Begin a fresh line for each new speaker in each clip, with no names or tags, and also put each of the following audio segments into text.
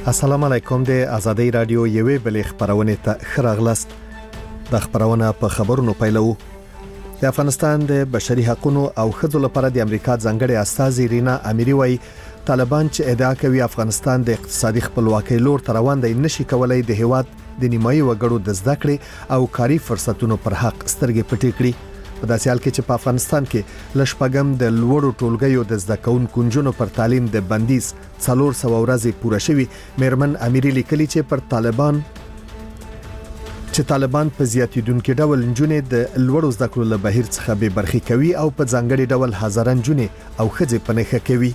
السلام علیکم د آزادۍ رادیو یوې بلې خبرونه ته خراغلاست. د خبرونه په خبرونو پیلو. د افغانستان د بشري حقوقو او ښځو لپاره د امریکا ځانګړي استاذ رینا امیری وایي طالبان چې ادعا کوي افغانستان د اقتصادي خپلواکۍ لور ته روان دی نشي کولای د هیواد د نیمایي وګړو د زده کړې او کاري فرصتونو پر حق سترګې پټې کړي. په داسې حال کې چې په افغانستان کې لشپګم د لوړو ټولګیو د زده کوونکو نجونو پر تعلیم د بندیز 400 ورځې پوره شوي. میرمن امیری لیکلي چې طالبان په زیاتیدونکو ډول نجونې د لوړو زده کړو له بهیر څخه به برخې کوي او په ځانګړي ډول هزاره نجونې او ښځې په نښه کوي.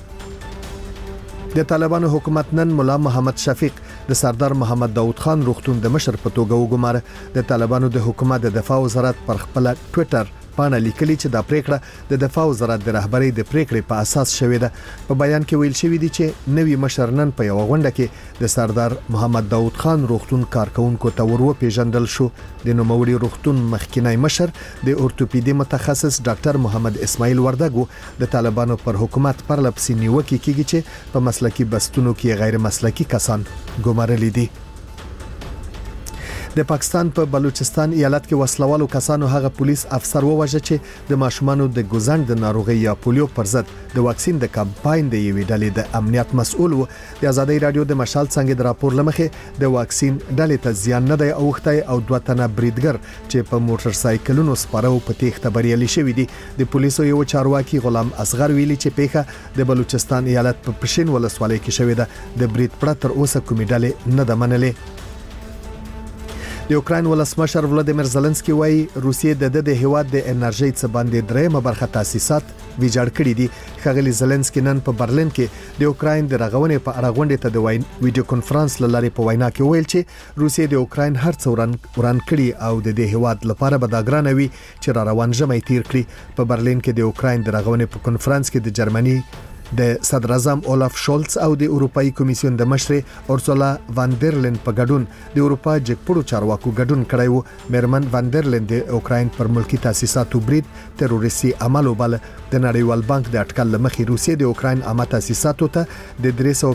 د طالبانو حکومت نن مولا محمد شفیق د سردار محمد داود خان روغتون د مشر په توګه وګماره. د طالبانو د حکومت د دفاع وزارت پر خپل ټوئیټر باندې لیکلي چې دا پریکړه د دفاع وزارت د رهبری د پریکړې په اساس شوې ده. په بیان کې ویل شوی دی چې نوی مشر نن په یو غونډه کې د سردار محمد داود خان روغتون کارکونکو ته ورو پیژندل شو. د نوموړي روغتون مخکینی مشر د اورتوپیدي متخصص ډاکټر محمد اسماعیل وردګو د طالبانو پر حکومت پر لپسې نیوکه کیږي چې په مسلکی بستونو کې غیر مسلکی کسان ګمارل دي. د پاکستان په بلوچستان ایالت کې وسلوالو کسانو هغه پولیس افسر وواژه چې د ماشومانو د ګوزند د ناروغي یا پولیو پر ضد د واکسین د کمپاین د یوې ډلې د امنیت مسؤل و. د آزادۍ رادیو د مشال څنګه د راپور لمخې د واکسین ډلې ته زیان نه دی اوخته او دوه تنه بریدګر چې په موټر سایکلونو سپارو په تېښته بریالي شوی دي. د پولیسو یو چارواکي غلام اصغر ویلي چې پیښه د بلوچستان ایالت په پښین ولسوالۍ کې شوې ده. د برید پړه تر اوسه کومې ډلې نه ده منلې. د اوکراین ولسمشر ولادیمیر زيلنسکي وایي روسیې د هیواد د انرژي څخه باندې درېمه برخه تاسیسات ویجاړ کړي دي. ښاغلي زيلنسکي نن په برلین کې د اوکراین د رغونې په اړه غونډه ته د ویډیو کانفرنس لارې په وینا کې ویل چې روسیې د اوکراین هر څو وران کړي او د هیواد لپاره به دا ګرانه وي چې را روان ژمي تیر کړي. په برلین کې د اوکراین د رغونې په کانفرنس کې د جرمني د صدر اعظم اولاف شولز او د اروپאי کمیسیون د مشر اورسولا واندرلین په ګډون د اروپا جګپړو چارواکو ګډون کړی و. میرمن واندرلین د اوکراین پر ملکی تاسیساتو برید تروریستي عمل وبل. د نړیوال بانک د اټکل لمخې روسیې د اوکراین عامه تاسیساتو ته د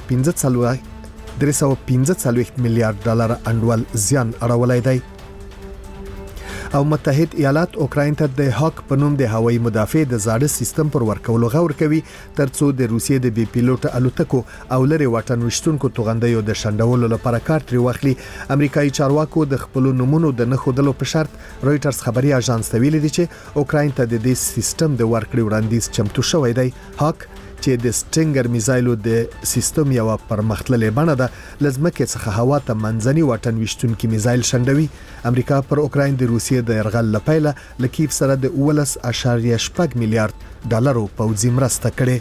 315 میلیارډ ډالر انډول زیان اړولای دی. او متحد ایالات اوکراین ته د هاک په نوم د هوایي مدافع د زاړه سیستم پر ورکولو غور کوي ترڅو د روسیې د بي پیلوټ الوتکو او لري واټن وشتونکو توغندیو د شندولو لپاره کار تری واخلي. امریکایي چارواکو د خپل نمونو د نخودلو په شرط رويټرز خبري اژانس ته ویلي دي چې اوکراین ته د دې سیستم د ورکړې وړاندیز چمتو شوی دی. هاک چې د سټینګر میزایلو د سیستم یو پرمختللې بڼه ده لزمکه څخه هوا ته منځني واټن وشتونکي میزایل شندوي. امریکا پر اوکراین د روسیې د يرغل لپاره لکیف سره د 11.8 میلیارډ ډالرو پوځي مرسته کړې.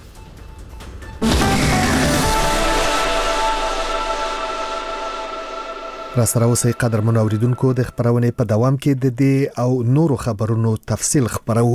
را سره اوسئ قدر منوریدونکو د خبرونه په دوام کې د دې او نورو خبرونو تفصیل خبرو.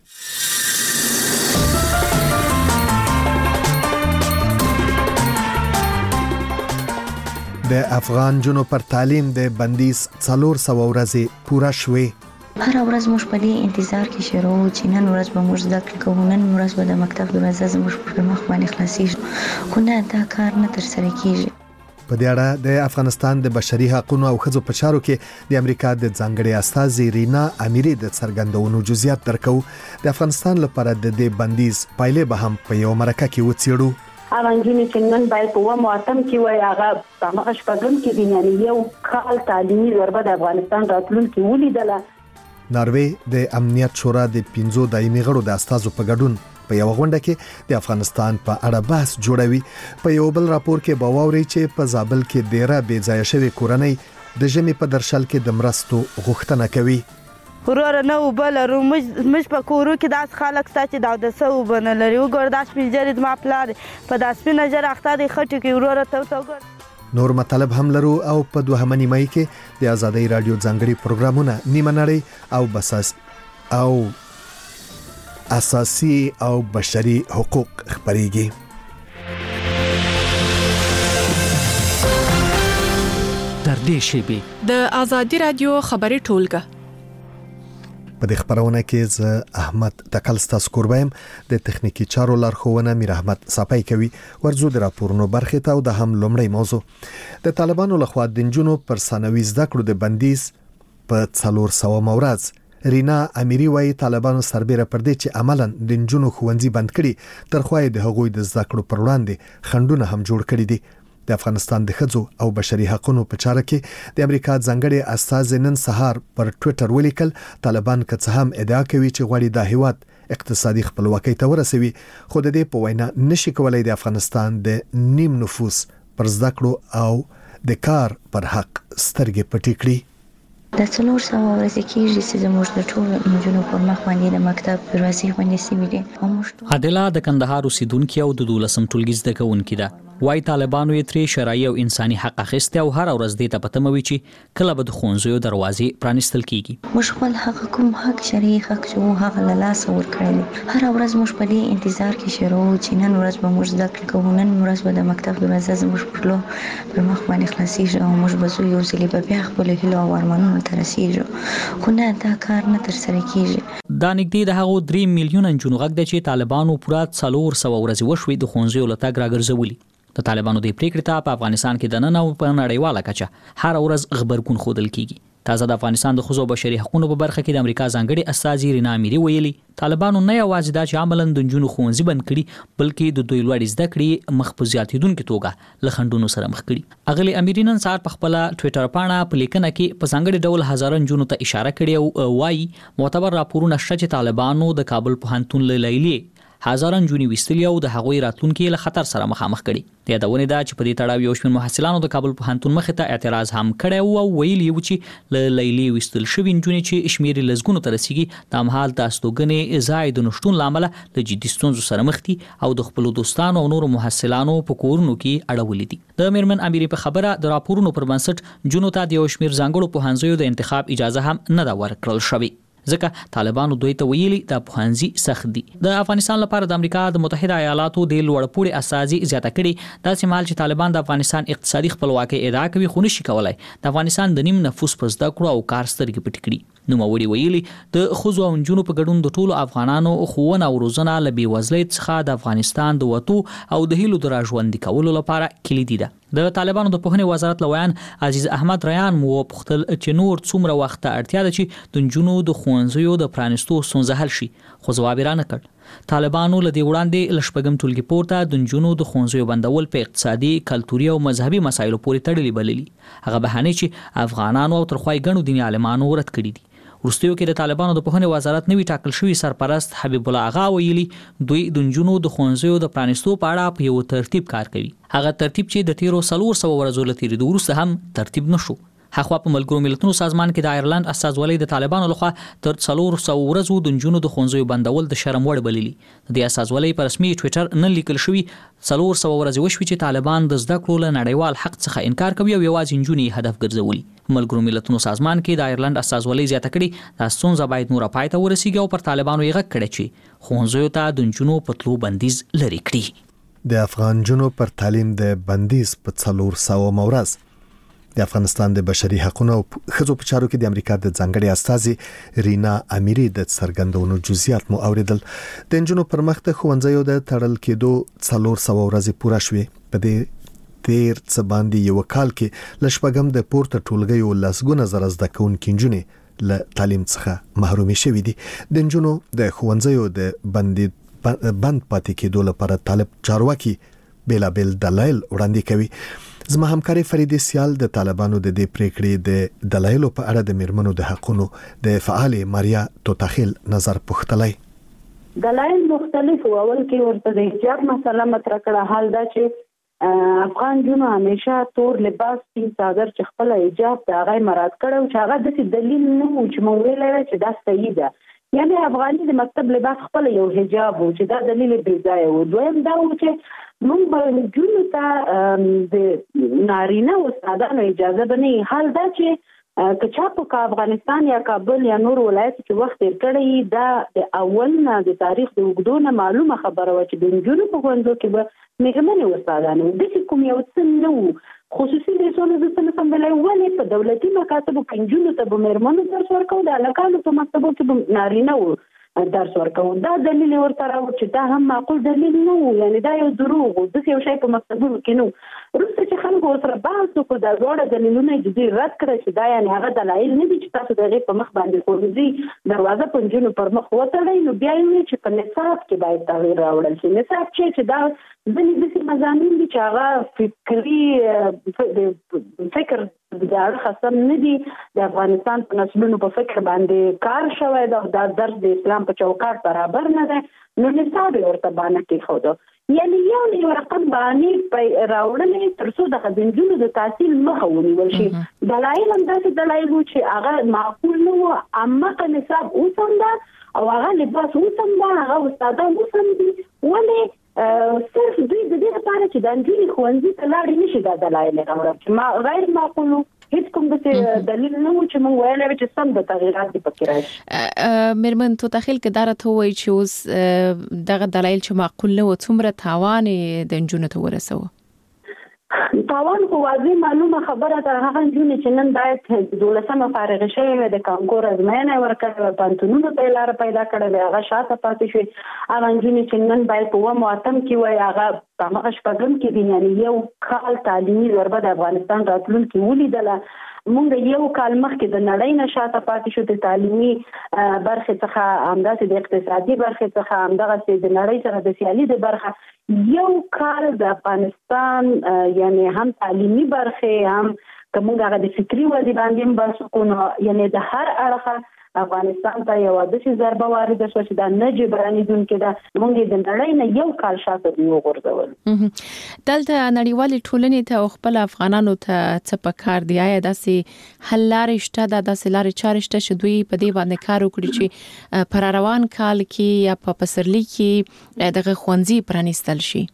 د افغان جنو پر تعلیم د بندیز 400 ورځې پوره شوې.
هر ورځ موږ په دې انتظار کې شروع چې نن ورځ به موږ زده کړې کوو، نن ورځ به د مکتب دروازه زموږ پر مخ باندې خلاصېږي، خو نه دا کار نه ترسره کیږي.
په دې اړه د افغانستان د بشري حقوقو او ښځو په چارو کې د امریکا د ځانګړي استاذ رینا امیری د څرګندونو جزئیات درکو. د افغانستان لپاره د دې بندیز پایله به هم په یو مرکه کې وڅېړو.
اوانجونی چې نن باید په وماتم کې وای هغه په مخ شپږم کې دی نه یو کال تعلیمي ضربه د افغانستان راتلونکي ولیدله.
ناروې د امنیت شورا د 15 دایمي غړو د استازو په ګډون په یو غونډه کې د افغانستان په اړه بحث جوړوي. په یو بل راپور کې باوري چې په زابل کې ډیره بې ځای شوی کورنۍ د ژمي په درشل کې د مرستو غوښتنه کوي.
ورور نه وبلرو مش په کورو کې داس خلک ساتي دا د سو بنلري وګور داس پیجری د ما پلار په داس په نظر اخته د خټو کې ورور ته وګور.
نور مطلب هم لرو او په دوهمه نیمه کې د آزادۍ رادیو ځانګړي پروګرامونه نیمه نړۍ او بساس او اساسي او بشري حقوق خبريږي.
تر دې شی به د آزادۍ رادیو خبري ټولګه
په دې خبرونه کې ز احمد تکلستا سکوربایم د تخنیکی چارو لارښوونه میر احمد صاپای کوي. ورزو د راپورونو برخه ته او د هم لومړی موضوع د طالبانو لخوا د جنونو پر ثانوي زده کړو د بندیز په 400 مورز. رینا امیری وايي طالبانو سربېره پر دې چې عملاً د جنونو خوندې بند کړي تر خوای د هغوی د زده کړو پر وړاندې خندونه هم جوړ کړي دي. د افغانستان د ښځو او بشري حقوقو په چاره کې د امریکا ځانګړي استازي نن سهار پر ټوئیټر ولیکل طالبان که څه هم ادعا کوي چې غواړي د هیواد اقتصادي خپلواکۍ ته ورسوي خو د دې په وینا نشي کولای د افغانستان د نیم نفوس پر زده کړو او د کار پر حق سترګې پټې کړي.
د 400 ورځې کېږي چې زموږ د ټولو نجونو پر مخ باندې د مکتب دروازې باندې سیمې دي.
عادله د کندهار اوسیدونکې او د 12م ټولګي زده کوونکې ده. وای طالبانو یې ترې شرعي او انساني حق اخیسته او هر ورځ دې ته پتموي چې کله به د ښوونځیو دروازې پرانیستل کیږي.
موږ خپل حق کوم حق شرعي حق چې هغه له لاسه ورکړل. هر ورځ موږ په دې انتظار کې شروع چې نن ورځ به موږ زده کړو، نن ورځ به د مکتب دروازه زموږ پر مخ باندې خلاصيږي او موږ به یو ځل به بیا خپل هیلو او ارمانونو ته رسیږو. خو نه دا کار نه تر سره کیږي.
دا نږدې د هغو 3 میلیونه جنونو غږ دی چې طالبانو پورا 400 ورځې وشوي د ښوونځیو له تګ راګرځولي. د طالبانو د پریکړې ته په افغانستان کې د نن او په نړیواله کچه هر ورځ خبرګون ښودل کیږي. تازه د افغانستان د ښځو بشري حقوقو په برخه کې د امریکا ځانګړي استازي رینا امیری ویلي طالبانو نه یوازې دا چې عملاً د جنونو ښوونځي بند کړي بلکې د دوی لوړې زده کړې مخ په زیاتېدونکو توګه له خنډونو سره مخ کړي. اغلی امیری نن سهار په خپل ټوئیټر پاڼه په لیکنه کې په ځانګړي ډول هزاران جنونو ته اشاره کړې او وايي معتبر راپورونه شته چې طالبانو د کابل پوهنتون له لیلی هزاران جونی وستلی او د هغوی راتلونکي له خطر سره مخامخ کړي. د یادونه ده چې په دې تړاو یو شمېر محصلانو د کابل پوهنتون مخې ته اعتراض هم کړی او ویلي و چې له لیلی وستل شوی جونی چې شمېر لزګونو ته رسیږي د مهال د استوګنې زائد نشټون لامل د جدي ستونزو سره مخ دي او د خپل دوستانو او نورو محصلانو په کورونو کې اړولې دي. د میرمن امیری په خبره د راپورونو پر بنسټ جنونو ته د یو شمېر ځانګړو پوهنځیو د انتخاب اجازه هم نه دا ورکړل شوې ځکه طالبانو دوی ته ویلي د پوهنځي سخت دي. د افغانستان لپاره د امریکا د متحده ایالاتو د لوړپوړي استازي زیاته کړي دا چې مال چې طالبان د افغانستان اقتصادي خپلواکۍ ادعا کوي خو نشي کولای د افغانستان د نیم نفوس په زده کړو او کار سترګې پټې کړي. نوموړي ویلي د ښځو او نجونو په ګډون د ټولو افغانانو ښوونه او روزنه له بېوزلۍ څخه د افغانستان د وتو او د هیلو د راژوندي کولو لپاره کلیدي ده. د طالبانو د پوهنې وزارت لویان عزیز احمد ریان مو پختل چې نور څومره وخت اړتیا ده چې د نجونو د ښوونځیو د پرانیستو ستونزه حل شي خو ځواب یې رانه کړ. طالبانو له دې وړاندې له شپږم ټولګي پورته د نجونو د ښوونځیو بندول په اقتصادي، کلتوري او مذهبي مسایلو پورې تړلي بللي. هغه بهانې چې افغانانو او ترخوای ګڼو دیني عالمانو رد کړي دي. وروستیو کې د طالبانو د پوهنې وزارت نوی ټاکل شوی سرپرست حبیب الله اغا ویلي دوی د نجونو د ښوونځیو د پرانیستو په اړه په یو ترتیب کار کوي. هغه ترتیب چې د تیرو 400 ورځو له تیریدو وروسته هم ترتیب نشو. هغه په ملګرو ملتونو سازمان کې د آیرلند استازولۍ د طالبانو لخوا تر 400 ورځو د نجونو د ښوونځیو بندول د شرم وړ بللي. د استازولۍ په رسمي ټوئیټر نن لیکل شوی 400 ورځې وشوي چې طالبان د زده کړو له نړیوال حق څخه انکار کوي او یوازې نجونې هدف ګرځولي. ملګرو ملتونو سازمان کې د آیرلند استازولۍ زیاته کړي دا ستونزه باید نور پای ته ورسیږي او پر طالبانو یې غږ کړی چې ښوونځیو ته د نجونو په تلو بندیز لري کړي.
د افغان جنو پر تعلیم د بندیز په 400 مورز د افغانستان د بشري حقوقو او ښځو په چارو کې د امریکا د ځانګړي استازي رینا امیری د څرګندونو جزئیات مو اوریدل. د نجونو پر مخ د ښوونځیو د تړل کېدو 400 ورځې پوره شوې. په دې تیر څه باندې یو کال کې لشپږم د پورته ټولګیو لسګونه زره زده کوونکي نجونې له تعلیم څخه محرومې شوې دي. د نجونو د ښوونځیو د بند پاتې کېدو لپاره طالب چارواکي بیلابل دلایل وړاندې کوي. زما همکاري فریدې سیال د طالبانو د دې پریکړې د دلایلو په اړه د میرمنو د حقوقو د فعال ماریا توتاخیل نظر پوښتلی.
دلایل مختلف او اول کې ورته د حجاب مسله مطرح کړه. حال دا چې افغان جنو همیشه تور لباس سپین څادر چې خپل حجاب د هغه مراد کړو چې هغه د دلیل نه و چې مو ویل چې دا صحیح ده. یعنی افغاني د مکتب لباس خپل یو حجاب و چې دا دلیل بې ځای و. دویم دا و چې موږ به جنو ته د نارینه استادانو اجازه بنئ. حال دا چې که چا په افغانستان یا کابل یا نور ولایت کې وخت تیر کړی دا د اول نه د تاریخ د وګړو معلومه خبره و چې د جنو په ښوونځیو کې به میرمنې استادانو د کوم یو څه نه و. خصوصي لیسونه د څه سم ویلای ولې په دولتي مکاتبو کې نجونو ته به مېرمنو درس ورکول د هلکانو په مکتبو کې به نارینه وو درس ورکول. دا دلیل ورته راوړ چې دا هم معقول دلیل نه و، یعنی دا یو دروغ و، داسې یو شی په مکتبونو کې نه و. وروسته چې خلکو ورسره بحث وکړو دا دواړه دلیلونه یې دوی رد کړه چې دا یعنې هغه دلایل نه دي چې تاسو د هغې په مخ باندې ښوونځي دروازه په نجونو پر مخ وتړئ. نو بیا یې ویل چې په نصاب کې باید تغییر راوړل شي. نصاب چې دا ځینې داسې مضامین دي چې هغه فکر د اړخ سم نه دي، د افغانستان په نسلونو په فکر باندې کار شوی دا درس د اسلام په چوکاټ برابر نه دی، نو نصاب یې ورته بانه کېښوده. یعنې یو رقم باندې راوړلې تر څو د نجونو د تحصیل مخه ونیول شي. دلایل همداسې دلایل وو چې هغه معقول نه وو، عمقه نصاب اوس هم ده او هغه لباس اوس هم ده، هغه استادان اوس هم دي. ولې صرف دوی د دې لپاره چې د نجونې ښوونځي ته لاړې نه شي دا دلایل یې راوړل چې غیر معقول وو. هیڅ کوم داسې دلیل نه و چې موږ ویلی چې سم د تغییرات دې پکې راشي.
مېرمن توتاخیل که دا راته ووایي چې اوس دغه دلایل چې معقول نه و څومره تاوان یې د نجونو ته ورسوه؟
تاوان خو واضح معلومه خبره ده. هغه نجونې چې نن باید 12مه فارغه شوې وې د کانکور ازموینه ورکړې وه، پوهنتونونو ته یې لاره پیدا کړې وې، هغه شاته پاتې شوې. هغه نجونې چې نن باید په 8 کې وای هغه په هغه 6 کې دي، یعنې یو کال تعلیمي ضربه د افغانستان راتلونکي ولیدله. مونږ یو کال مخکې د نړۍ نه شاته پاتې شو د تعلیمي برخې څخه، همداسې د اقتصادي برخې څخه، همدغسې د نړۍ سره د سیالي د برخه. یو کال د افغانستان یعنی هم تعلیمي برخې هم که موږ هغه د فکري ودې باندې هم بحث وکړو، یعنی د هر اړخه افغانستان ته یو داسې ضربه وارده شوه چې دا نه جبرانېدونکې ده. موږ یې د نړۍ نه یو کال شاته دوی وغورځول.
دلته نړیوالې ټولنې ته او خپل افغانانو ته څه پکار دي؟ آیا داسې حل لارې شته ده، داسې لارې چارې شته چې دوی په دې باندې کار وکړي چې په روان کال کې یا په پسرلي کې دغه ښوونځي پرانیستل شي؟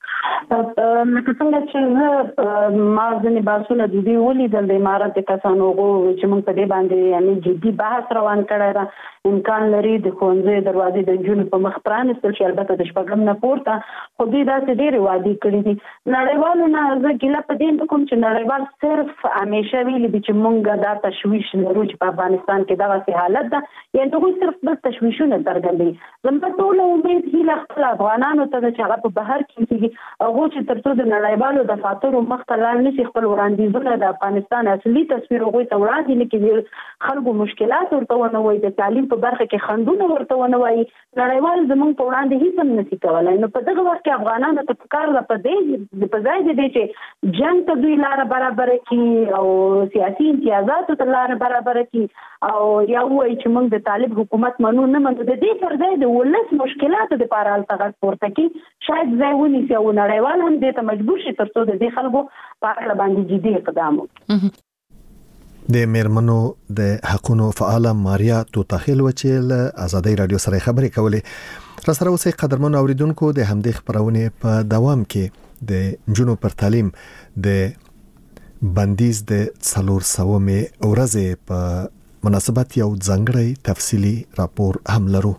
لکه څنګه چې ما ځینې بحثونه د دوی ولیدل د امارت د کسانو غوښتل چې موږ په دې باندې یعنی جدي بحث روان کړی ده. امکان لري د ښوونځي دروازې د نجونو په مخ پرانیستل شي، البته د 6 نه پورته، خو دوی داسې ډېرې وعدې کړي دي. نړیوالو نه زه ګیله په دې کوم چې نړیوال صرف همیشه ویلي دي چې موږ دا تشویش لرو چې په افغانستان کې دغسې حالت ده، یعنې هغوی صرف بل تشویشونه څرګندوي. زما ټوله امید هیله خپل افغانانو ته ده چې هغه په بهر کې کېږي، هغو چې تر څو د نړیوالو دفاترو مخ ته لاړ نه شي، خپل وړاندیزونه د افغانستان اصلي تصویر هغوی ته وړاندې نه کړي، خلکو مشکلات ورته ونه وایي، د تعلیم په برخه کې خنډونه ورته ونه وایي، نړیوال زموږ په وړاندې هیڅ هم نشي کولی. نو په دغه وخت کې افغانانو ته پکار ده په ځای د دې چې جنګ ته دوی لاره برابره کړي او سیاسي امتیازاتو ته لاره برابره کړي او یا وایي چې موږ د طالب حکومت منو نه منو، د دې پر ځای د ولس مشکلاتو دپاره هلته غږ پورته کړي، شاید ځای ونیسي او نړیوال هم دې ته مجبور شي تر څو د دې خلکو په اړه باندې جدي اقدام وکړي.
د میرمنو د حقونو فعاله ماریا توتاخیل چې له آزادۍ رادیو سره خبرې کولې. را سره اوسئ قدرمنو اوریدونکو، د همدې خبرونې په دوام کې د نجونو پر تعلیم د بندیز د 400مې ورځې په مناسبت یو ځانګړی تفصیلی راپور هم لرو.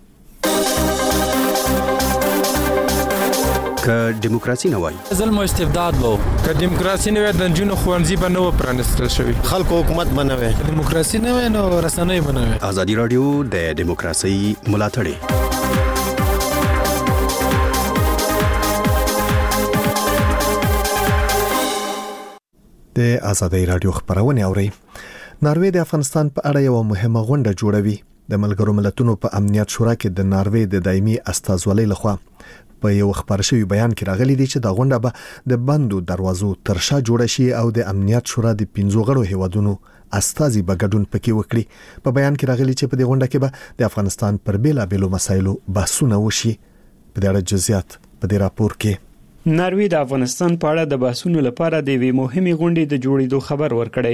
که دیموکراسي نه وای
ظلم او استبداد وو، که دیموکراسي نه وای د نجونو ښوونځي به نه و پرانیستل شوي،
خلکو حکومت به نه وای،
دیموکراسي نه وای نو رسنۍ به نه وای.
ازادي رادیو د دیموکراسي ملاتړی.
د ازادي رادیو خبرونه اوري. ناروې د افغانستان په اړه یو مهمه غونډه جوړوي. د ملګرو ملتونو په امنیت شورا کې د ناروې د دایمي استازولۍ لخوا په یو خبر شوی بیان کې راغلي دي چې دا غونډه به د بندو دروازو تر شا جوړه شي او د امنیت شورا د 15 غړو هیوادونو استازي به ګډون پکې وکړي. په بیان کې راغلي چې په دې غونډه کې به د افغانستان پر بیلابېلو مسایلو بحثونه وشي. په دې اړه جزئیات په دې راپور کې.
ناروې د افغانستان په اړه د بحثونو لپاره د وی مهمه غونډې د جوړېدو خبر ورکړی دی.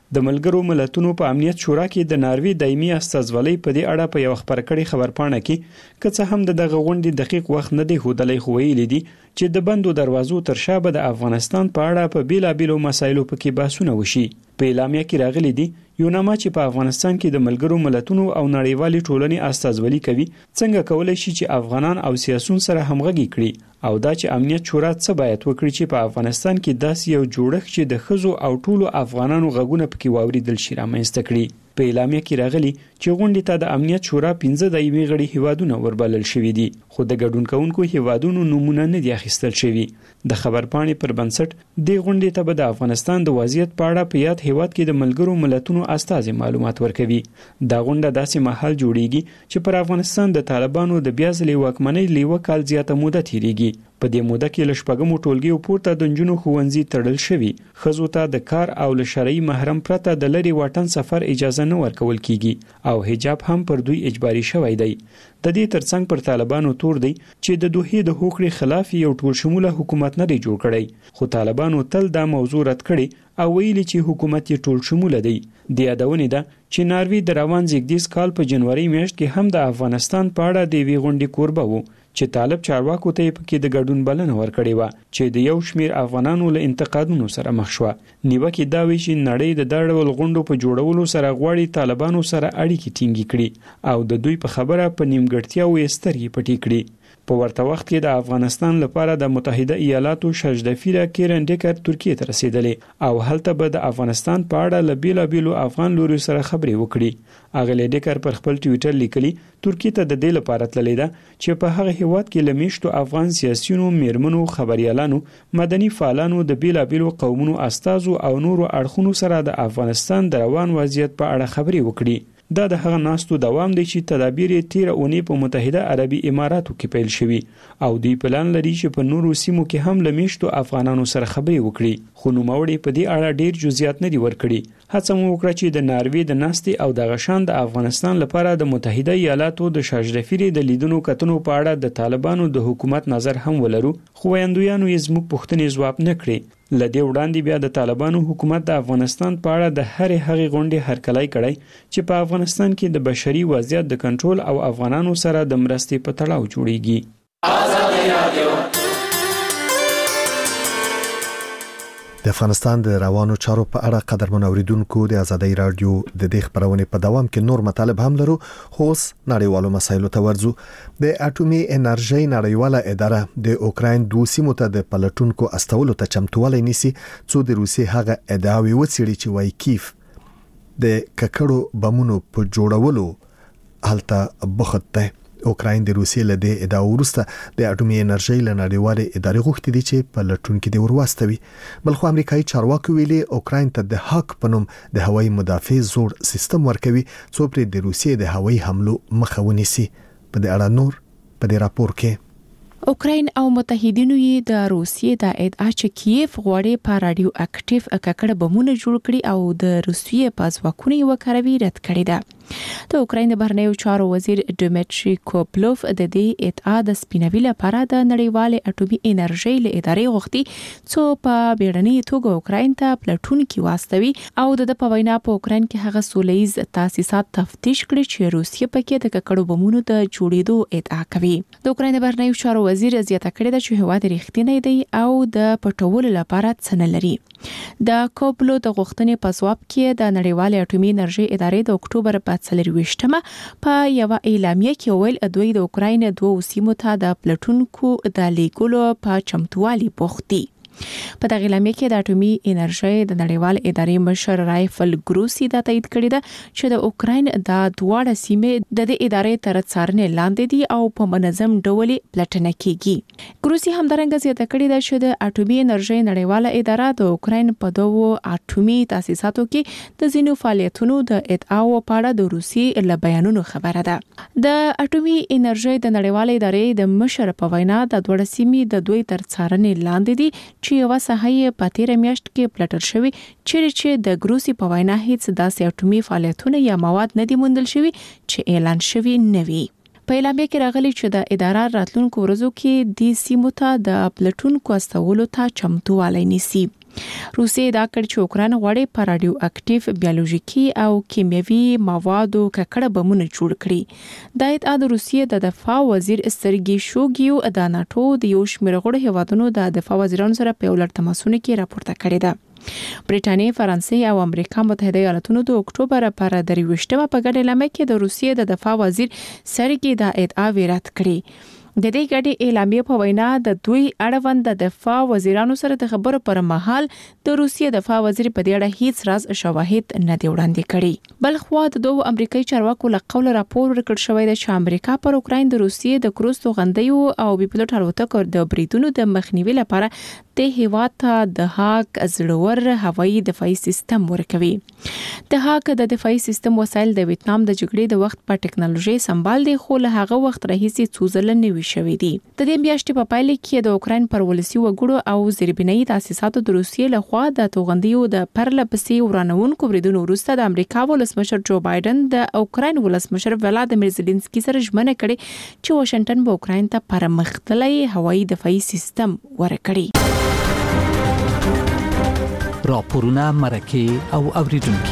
د ملګرو ملتونو په امنیت شورا کې د ناروی دایمي استازولۍ په دې اړه په یو خبرکړی خبرپاڼه کې که څه هم دغه غونډې دقیق وخت نه دی ښودلی، خو ویلي دي چې د بندو دروازو تر شا به د افغانستان په اړه په بیلابیلو مسایلو پکې بحثونه وشي. په اعلامیه کې راغلي دي یوناما چې په افغانستان کې د ملګرو ملتونو او نړیوالې ټولنې استازولي کوي څنګه کولای شي چې افغانان او سیاسون سره همغږي کړي او دا چې امنیت شورا څه باید وکړي چې په افغانستان کې داسې یو جوړښت چې د ښځو او ټولو افغانانو غږونه پکې واوریدل شي رامنځته کړي. په اعلامیه کې راغلي چې غونډې ته د امنیت شورا 15 دایمي غړي هیوادونه وربلل شوي دي، خو د ګډون کوونکو هیوادونو نومونه نه دي اخیستل شوي. د خبرپاڼې پر بنسټ دې غونډې ته به د افغانستان د وضعیت په اړه په یاد هیواد کې د ملګرو ملتونو استازي معلومات ورکوي. دا غونډه داسې مهال جوړیږي چې پر افغانستان د طالبانو د بیا ځلې واکمنۍ لیوه کال زیاته موده تیریږي. په دې موده کې له شپږمو ټولګیو پورته د نجونو ښوونځي تړل شوي، ښځو ته د کار او له شرعي محرم پرته د لرې واټن سفر اجازه نه ورکول کیږي او حجاب هم پر دوی اجباري شوی دی. د دې ترڅنګ پر طالبانو تور دی چې د دوحې د هوکړې خلاف یو ټول شموله حکومت نه دی جوړ کړی، خو طالبانو تل دا موضوع رد کړي او ویلي چې حکومت یې ټول شموله دی. د یادونې ده چې ناروی د روان زیږدیز کال په جنوري میاشت کې هم د افغانستان په اړه د یوې غونډې کوربه و چې طالب چارواکو ته پکې د ګډون بلنه ورکړې وه چې د یو شمیر افغانانو له انتقادونو سره مخ شوه. نیوکې دا وی چې نړۍ د دا ډول غونډو په جوړولو سره غواړي طالبانو سره اړیکې ټینګې کړي او د دوی په خبره په نیمګړتیاوو یې سترګې پټې کړي. په ورته وخت کې د افغانستان لپاره د متحده ایالاتو شجدفیره کیرن ډیکر ترکیه ته رسیدلې او هلته به د افغانستان په اړه له بیلابیلو افغان لوري سره خبرې وکړي. اغلی ډیکر پر خپل ټویټر لیکلي ترکیه ته د دې لپاره تللی ده چې په هغه هیواد کې له میشتو افغان سیاسیونو، میرمنو، خبریالانو، مدني فعالانو، د بیلابیلو قومونو استازو او نورو اړخونو سره د افغانستان د روان وضعیت په اړه خبرې وکړي. دا د هغه ناستو دوام دی چې تدابیر یې 13 اونۍ په متحده عربي اماراتو کې پیل شوي او دوی پلان لري چې په نورو سیمو کې هم له میشتو افغانانو سره خبرې وکړي، خو نوموړي په دې اړه ډیر جزئیات نه دي ورکړي. هڅه مو وکړه چې د ناروی د ناستې او د غشان د افغانستان لپاره د متحده ایالاتو د شجرفیری د لیدونو کتنو په اړه د طالبانو د حکومت نظر هم ولرو، خو ویاندویانو یې زموږ پوښتنې ځواب نه کړې. لدې وړاندې بیا د طالبانو حکومت د افغانستان په اړه د هرې هغې غونډې هرکلی کړی چې په افغانستان کې د بشري وضعیت د کنټرول او افغانانو سره د مرستې په تړاو جوړیږي.
د افغانستان د روانو چارو په اړه قدرمن اوریدونکو د ازادۍ رادیو د دې خبرونې په دوام کې نور مطالب هم لرو، خو اوس نړیوالو مسایلو ته ورځو. د اټومي انرژۍ نړیواله اداره د اوکراین دوه سیمو ته د پلټونکو استولو ته چمتووالی نیسي څو د روسیې هغه ادعاوې وڅېړي چې وايي کیف د ککړو بمونو په جوړولو هلته بوخت دی. اوکراین د روسیې له دې ادعا وروسته د اټومي انرژۍ له نړیوالې ادارې غوښتي دي چې پلټونکي دې ورواستوي. بلخو امریکایي چارواکو ویلي اوکراین ته د هاک په نوم د هوایي مدافع زوړ سیستم ورکوي څو پرې د روسیې د هوایي حملو مخه ونیسي. په دې اړه نور په دې راپور کې
اوکراین او متحدینو یې د روسیې د ادعا چې کیف غواړي په رادیو اکټیو ککړ بمونه جوړ کړي او د روسیې په ځواکونو یې وکاروي رد کړی ده. د اوکراین د بهرنیو چارو وزیر ډیمیټری کوپلوف د دې ادعا د سپینوي لپاره د نړیوالې اټومي انرژۍ له ادارې غوښتي څو په بیړنۍ توګه اوکراین ته پلټونکي واستوي او د په وینا په اوکراین کې هغه سولهییز تاسیسات تفتیش کړي چې روسیه پکې د ککړو بمونو د جوړېدو ادعا کوي. د اوکراین د بهرنیو چارو وزیر زیاته کړې ده چې هیواد رښتینی دی او د پټولو لپاره څه نه لري. د کوپلو د غوښتنې په ځواب کې د نړیوالې اټومي انرژۍ ادارې د اکتوبر په 24مه په یو اعلامیه کې ویل دوی د اوکراین دوه سیمو ته د پلټونکو د لیږلو په چمتووالي بوخت دي. په دغه اعلامیه کې د اټومي انرژۍ د نړیوال ادارې مشر رایفل ګروسی دا تایید کړی ده چې د اوکراین د دواړه سیمې د دې ادارې تر څارنې لاندې دي او په منظم ډول پلټنه کیږي. ګروسی همدارنګه زیاته کړې ده چې د اټومي انرژۍ نړیواله اداره د اوکراین په دوه اټومي تاسیساتو کې د ځینو فعالیتونو د ادعاو په اړه د روسي له بیانونو خبره ده. د اټومي انرژۍ د نړیواله ادارې د مشر په وینا د دواړه سیمې د دوی تر څارنې لاندې دي چې یو ساحه په 13 میاشت کې پلټل شوی چې د ګروسی په وینا هیڅ داسې اټومي فعالیتونه یا مواد نه دي موندل شوی چې اعلان شوی نه وي. په اعلامیه کې راغلی چې د اداره راتلونکو ورځو کې د سیمو ته د پلټونکو استولو ته چمتووالی نیسي. روسیې دا کړ چې اوکران غواړي په رادیو اکټیو بیولوژیکي او کیمیاوي موادو ککړه بمونه جوړ کړي. دا ادعا د روسیې د دفاع وزیر سرګي شوګیو د ناتو د یو شمېر غړو هیوادونو د دفاع وزیرانو سره په ولر تماسونو کې راپورته کړې ده. برېټانیا، فرانسې او امریکا متحده ایالاتونو د اکتوبر پر 23مه په ګډه اعلامیه کې د روسیې د دفاع وزیر سرګي دا ادعا رد کړې. د دې ګډې اعلامیې په وینا د دوی اړوند د دفاع وزیرانو سره د خبرو پر مهال د روسیې دفاع وزیر په دې اړه هیڅ راز شواهد نه دی وړاندې کړي. بل خو د دوه امریکایي چارواکو له قوله راپور ورکړ شوی دی چې امریکا پر اوکراین د روسیې د کروز توغندیو او بي پلوټ الوتکو د بریدونو د مخنیوي لپاره د هیواد ته د هاک زړور هوایي دفاعي سیستم ورکوي. د هاک د دفاعي سیستم وسایل د ویتنام د جګړې د وخت په ټکنالوژي سمبال دي، خو له هغه وخت راهیسې څو ځله نوي شوي دي. د دې میاشتې په پایله کې د اوکراین پر ولسی وګړو او زیربنایي تاسیساتو د روسیې لخوا د توغندیو د پرلپسې ورانونکو بریدونو وروسته د امریکا ولسمشر جو بایدن د اوکراین ولسمشر ولادیمیر زيلنسکي سره ژمنه کړې چې واشنگټن به اوکراین ته پرمختللی هوایي دفاعي سیستم ورکړي.
راپورونه مرکه او اوریدونکو.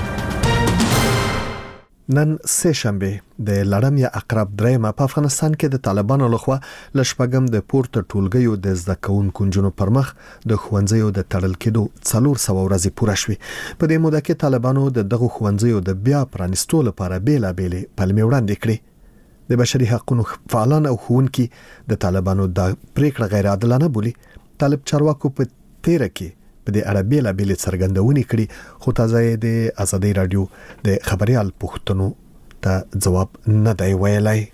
نن سه شنبه د لړم یا عقرب درېمه په افغانستان کې د طالبانو لخوا لشپګم د پورته ټولګیو د زده کوونکو جنونو پر مخ د خوندزیو د تړل کېدو 400 ورځې پوره شوې. په دې موده کې طالبانو د دغه خوندزیو د بیا پرانستو لپاره بیلابېلې پلمې وړاندې کړې. د بشري حقوقو فعالان او ښوونکي د طالبانو د پریکړه غیر عادلانه بولي. طالب چارواکو په تیر کې په دې اړه بیلابېلې څرګندونې کړي، خو تازه د ازادي رادیو د خبريال پوښتنو ته جواب نه دی ویلای.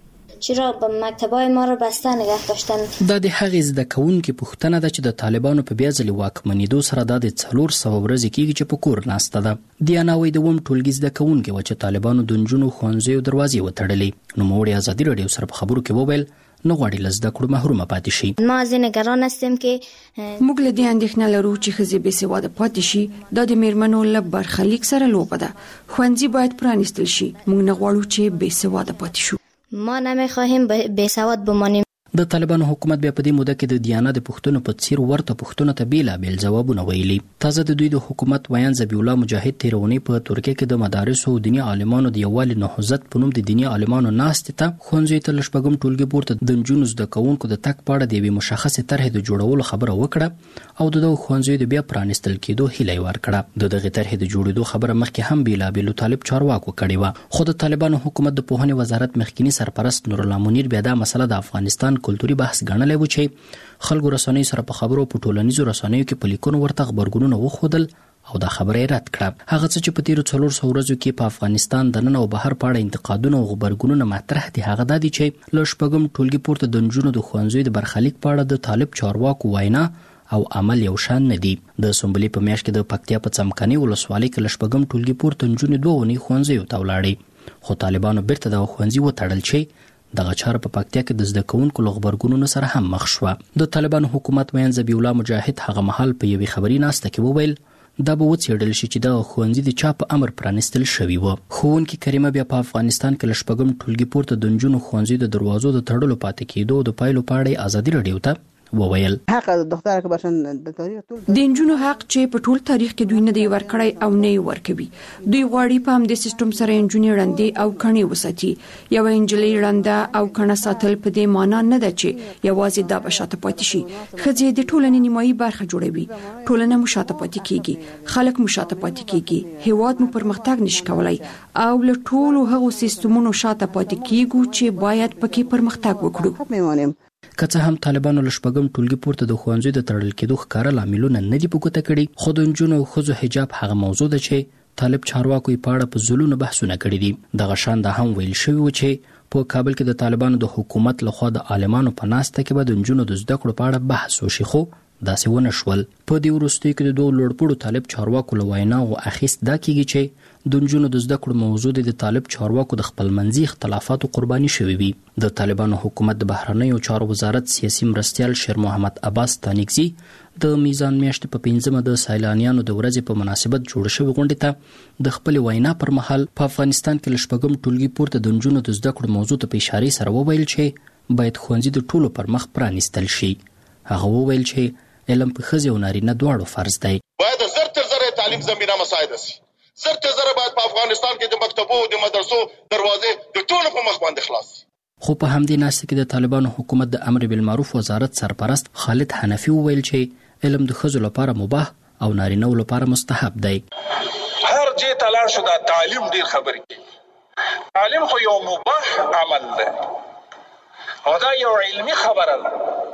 چرا به مکتبای ما رو بسته نگه داشتن؟
دا د هغې زده کوونکو پوښتنه ده چې د طالبانو په بیا ځلې واکمنېدو سره د 400 ورځې کېږي چې په کور ناسته ده. دیانا وایي د اووم ټولګي زده کوونکي و چې طالبانو د نجونو ښوونځیو دروازې وتړلې. نوموړي ازادي رادیو سره په خبرو کې وویل نه غواړي له زده کړو محرومه پاتې شي.
ما ځینې نگران هستم که
موږ له دې اندېښنه لرو چې ښځې بې سواده پاتې شي. دا د میرمنو له برخلیک سره لوبه ده. ښوونځي باید پرانیستل شي. موږ نه غواړو چې بې سواده پاتې شو.
ما نمیخواهیم بې سواد بمانیم.
د طالبانو حکومت بیا په دې موده کې د دیانا د پښتنو په څیر ورته پښتنو ته بیلابېل ځوابونه ویلي. تازه د دوی د حکومت ویان ذبیح الله مجاهد تیرونی په ترکیه کې د مدارسو او دیني عالمانو د یووالي نهضت په نوم د دیني عالمانو ناستې ته ښوونځیو ته لشپږم ټولګي پورته د نجونو زده کوونکو د تګ په اړه د یوې مشخصې طرحې د جوړولو خبره وکړه او د دغو ښوونځیو د بیا پرانیستل کېدو هیله یې ورکړه. د دغې طرحې د جوړېدو خبره مخکې هم بیلابېلو طالب چارواکو کړې وه، خو د طالبانو حکومت د پوهنې وزارت مخکینی سرپرست نور الله منیر بیا دا مسله د افغانستان کلتوري بحث ګڼلې و چې خلکو رسنیو سره په خبرو په ټولنیزو رسنیو کې په لیکونو ورته خبرګونونه وښودل او دا خبره یې رد کړه. هغه څه چې په تیرو 400 ورځو کې په افغانستان د نن او بهر په اړه انتقادونه او خبرګونونه مطرح دي هغه دا دي چې له شپږم ټولګي پورته د نجونو د ښوونځیو د برخلیک په اړه د طالب چارواکو وینا او عمل یو شان نه دي. د سنبلې په میاشت کې د پکتیا په څمکني ولسوالۍ کې له شپږم ټولګي پورته نجونې 2 اونۍ ښوونځیو ته ولاړې، خو طالبانو بیرته د ښوونځي وتړل چې دغه چاره په پکتیا کې د زده کوونکو له خبرګونونو سره هم مخ شوه. د طالبانو حکومت ویان ذبیح الله مجاهد هغه مهال په یوې خبري ناسته کې وویل دا به وڅېړل شي چې دغه ښوونځي د چا په امر پرانیستل شوي وو. ښوونکې کریمه بیا په افغانستان کې له شپږم ټولګي پورته د نجونو ښوونځي د دروازو د تړلو پاتې کېدو د پایلو په اړه ازادي رادیو ته وویل
حق دختر که باشن د نجونو حق چې په ټول تاریخ کې دوی نه دی ورکړی او نه یې ورکوي. دوی غواړي په همدې سیستم سره نجونې ړندې او کڼې وساتي. یوه نجلۍ ړنده او کڼه ساتل په دې معنا نه ده چې یوازې دا به شاته پاتې شي. ښځې د ټولنې نیمایي برخه جوړوي. ټولنه مو شاته پاتې کیږي، خلک مو شاته پاتې کیږي، هیواد مو پرمختګ نشي کولای او له ټولو هغو سیستمونو شاته پاتې کیږو چې باید پکې پرمختګ وکړو.
که څه هم طالبانو له شپږم ټولګي پورته د ښوونځیو د تړل کېدو ښکاره لاملونه نه دي په ګوته کړي، خو د نجونو او ښځو حجاب هغه موضوع ده چې طالب چارواکو یې په اړه په زلونو بحثونه کړي دي. دغه شان دا هم ویل شوي و چې په کابل کې د طالبانو د حکومت لخوا د عالمانو په ناسته کې به د نجونو د زده کړو په اړه بحث وشي، خو داسې ونه شول. په دې وروستیو کې د دوه لوړپوړو طالب چارواکو له ویناو اخیست دا کېږي چې د نجونو د زده کړو موضوع د طالب چارواکو د خپلمنځي اختلافاتو قرباني شوي وي. د طالبانو حکومت د بهرنیو چارو وزارت سیاسي مرستیال شیر محمد عباس تانیکزي د میزان میاشتې په 5مه د سیلانیانو د ورځې په مناسبت جوړ شوی غونډې ته د خپل وینا پر مهال په افغانستان کې له شپږم ټولګي پورته د نجونو د زده کړو موضوع ته په اشارې سره وویل چې باید ښوونځي د ټولو پر مخ پرانیستل شي. هغه وویل چې
علم په ښځې او نارینه دواړو فرض دی.
باید زر تر زر تعلیم زمینه مساعده شي. زر تر زر باید په افغانستان کې د مکتبو او د مدرسو دروازې د ټولو په مخ باندې خلاص شي.
خو په همدې ناسته کې د طالبانو حکومت د امر بالمعروف وزارت سرپرست خالد حنفي وویل چې علم د ښځو لپاره مباح او نارینه لپاره مستحب دی.
هر جې ته لاړ شو دا تعلیم ډیر خبرې کوي. تعلیم خو یو مباح عمل دی او دا یو علمي خبره ده.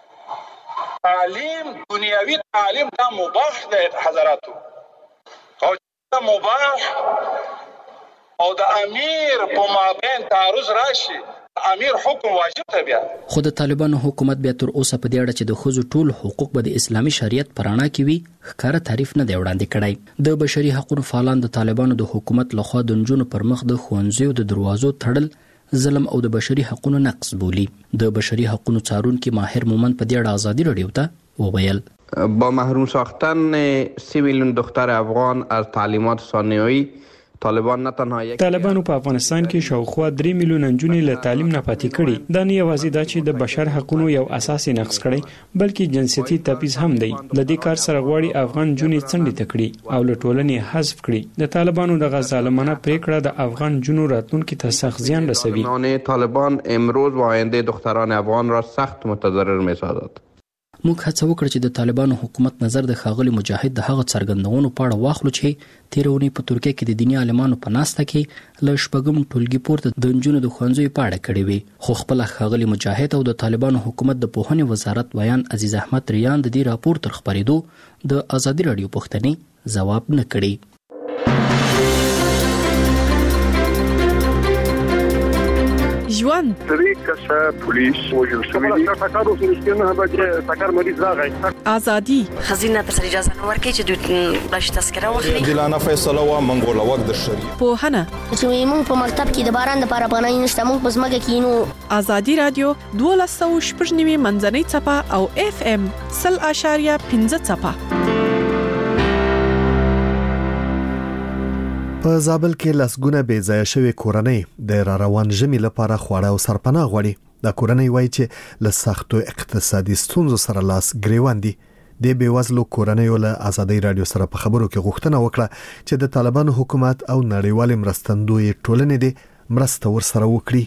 تعلیم دنیاوی تعلیم دا مباح دی حضراتو او دا مباح او د امیر په مابین تعرض راشي امیر حکم واجب ته بیا.
خو د طالبانو حکومت بیا تر اوسه په دې اړه چې د ښځو ټول حقوق به د اسلامي شریعت په رڼا کې وي ښکاره تعریف نه دی وړاندې کړی. د بشري حقوقو فعالان د طالبانو د حکومت لخوا د نجونو پر مخ د ښوونځیو د دروازو تړل ظلم او د بشري حقوقو نقض بولي. د بشري حقوقو څارونکي ماهر مومند په دې اړه ازادي رادیو ته وویل
با محروم ساختن 3 میلیون دختر افغان از تعلیمات ثانویه طالبان نه تنها
طالبانو په افغانستان کې شاوخوا 3 میلیون نجونې له تعلیم نه پاتې کړي. دا نه یوازې دا چې د بشر حقوقو یو اساسي نقض کړي بلکې جنسیتي تبعیض هم دی. د دې کار سره غواړي افغان جنې څنډې ته کړي او له ټولنې حذف کړي. د طالبانو د ظالمانه پریکړه د افغان جنو راتلونکي ته سخت زیان رسوي.
طالبان امروز و آینده دختران افغان را سخت متضرر می‌سازد.
موږ هڅه وکړه چې د طالبانو حکومت نظر د ښاغلي مجاهد د هغه څرګندونو په اړه واخلو چې تېره اونۍ په ترکیه کې د دیني عالمانو په ناسته کې له شپږم ټولګي پورته د نجونو د ښوونځیو په اړه کړې وي. خو خپله ښاغلي مجاهد او د طالبانو حکومت د پوهنې وزارت ویان عزیز احمد ریان د دې راپور تر خپرېدو د ازادي راډیو پوښتنې ځواب نه کړي.
ژوند
درې کسه پولیس وژل شوي دي. ټکر وسو چې ټکر مریض راغی.
ازادي
خزینه تر اجازه نه ورکړي چې دوی بلش تذکره واخلي.
دلانه فیصله وا منګول وخت د شری.
پوهنه
چې موږ په مکتب کې د باران د لپاره پناه نشته موږ په ځمکه کې نو.
ازادي رادیو 12.9 منځنۍ څپه او FM 0.5 څپه.
په زابل کې لسګونه بې ځایه شوې کورنۍ د روان ژمي لپاره خواړه او سرپناه غواړي. دا کورنۍ وایي چې له سختو اقتصادي ستونزو سره لاس ګریوان دي. د بیوزلو کورنۍ له ازادي رادیو سره په خبرو کې غوښتنه وکړه چې د طالبانو حکومت او نړیوال مرستندوی ټولنې د مرسته ورسره وکړي.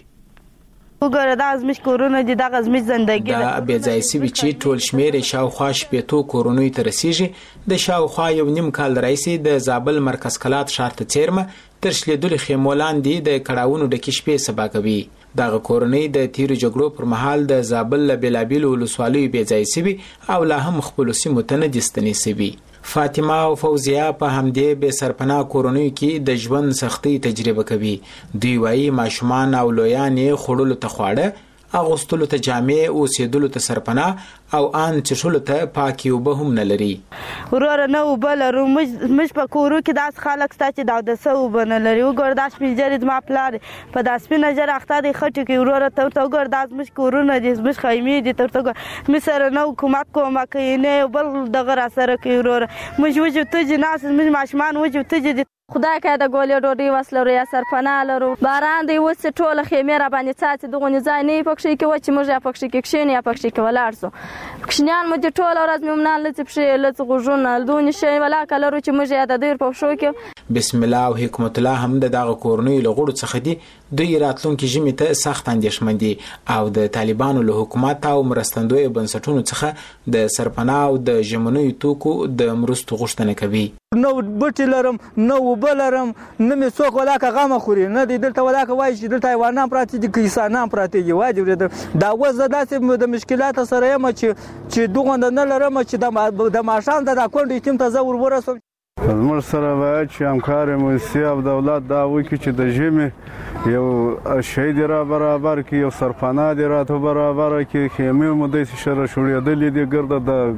وګوره دا زموږ کورونه دي دغه زموږ ژوندګي
دا بې ځای سوي چې ټول شمیر شاوخوا شپېتو کورونو ته رسیږي. د شاوخوا یو نیم کال راځي د زابل مرکز کلات ښار ته چیرمه تر شلیدل خیمولان دي د کړهونو د کشپې سبا کوي. دغه کورنۍ د تیرو جګړو پر مهال د زابل له بلابل ولسوالیو بې ځای سوي او لا هم خپل سیمو ته نه دستنی سوي. فاطمه او فوزیه په همدې به سرپناه کورونیو کې د ژوند سختي تجربه کوي. دوی وايي ماشومان او لویان خړولو ته خواړه اغوستلو ته جامې او سیدلو ته سرپناه او ان چشلو ته پاکي وب هم نه لري.
ورور نه وبلرو مش په کورو کې داس خلک ستا چې دا د سو بنه لري. وګور داس پیجرید ما پلار په داس په نظر اخته د خټو کې ورور ته وګور داس مش کورونه دي مش خیمه دي ته وګور مسره نو حکومت کومه کوي نه بل دغه را سره کوي ورور مش وجو ته جناس مش ماشمان وجو ته
خدای که د ګولې ډوډۍ وسلو یا سرپناه لرو باران دی وس ټوله خیمه را باندې څاڅي دغه ځای نه پکښې کې و چې موږ یا پکښې کې کښین یا پکښې کې ولاړ سو کښنیان مو د ټوله ورځ ممنان لڅ پښې لڅ غوژونه دونی شي ولا کلرو چې موږ یا د ډیر په شو کې
بسم الله او حکمت الله هم دغه کورنۍ له غړو څخه دي. دوی راتلونکي ژمي ته سخت اندېښمن دي او د طالبانو له حکومت او مرستندوی بنسټونو څخه د سرپناه او د ژمنوي توکو د مرستو غوښتنه کوي.
نو بټی لرم نو وبلرم نه می څوک ولاکه غم خوري نه دی دلته ولاکه وای چې دلته حیوانات پراته دي کیسانان پراته دي واجب دا وزه داسې د مشکلات سره یم چې دغه نه لرم چې د ماشان د اکونډ ټیم ته زور ورسوم.
زموږ سره باید چې همکار موسسې او دولت دا وکړي چې د ژمي یو شی دی را برابر کړي یو سرپناه دی راته برابر کړي خیمې مو داسې شره شوړېدلې دي ګرده د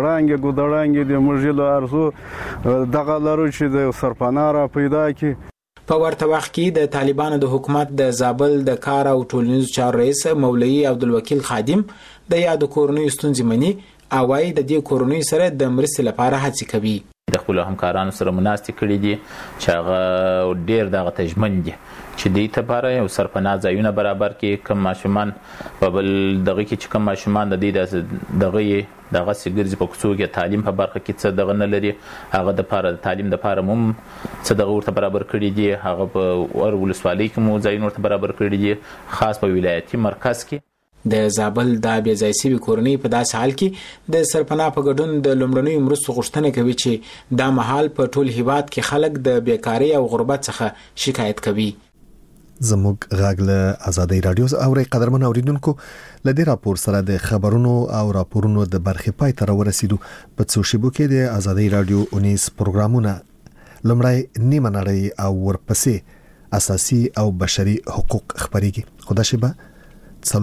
ګودړانګې دي موږ له ارزو دغه لرو چې د سرپناه را پیدا کړي.
په ورته وخت کې د طالبانو د حکومت د زابل د کار او ټولنیزو چارو رئیس مولوي عبدالوکیل خادم د یاد کورنۍ ستونزې مني او وايي د دې کورنۍ سره د مرستې لپاره هڅې کوي.
د خپل همکارانو سره مناسبه کړي دي چې هغه ډیر دغه تجمن دي چې د لپاره یو سرپناه ځایونه برابر کې کم ماشومان په بل دغه کې چې کم ماشومان د دې دغه سګرځي په کوڅو کې تعلیم په برخه کې څه دغه نه لري هغه د لپاره تعلیم د لپاره مم څه دغه ورته برابر کړي دي هغه په ور ولسوالۍ کې مو ځایونه ورته برابر کړي دي خاص په ولایتي مرکز کې
د زابل د بیا ځای سوي کورنۍ په داسې حال کې د سرپناه په ګډون د لومړنیو مرستو غوښتنه کوي چې دا مهال په ټول هیواد کې خلک د بیکاری او غربت څخه شکایت کوي.
زموږ غاګ له آزادۍ رادیو اوري قدرمن اوریدونکو لدې راپور سره د خبرونو او راپورونو د برخې پای ته ورسېدو په څو شیبو کې د آزادۍ رادیو 19 پروګرامونه لمړی نیمه نړۍ او ورپسې اساسي او بشري حقوق خبريږي. خدا شبه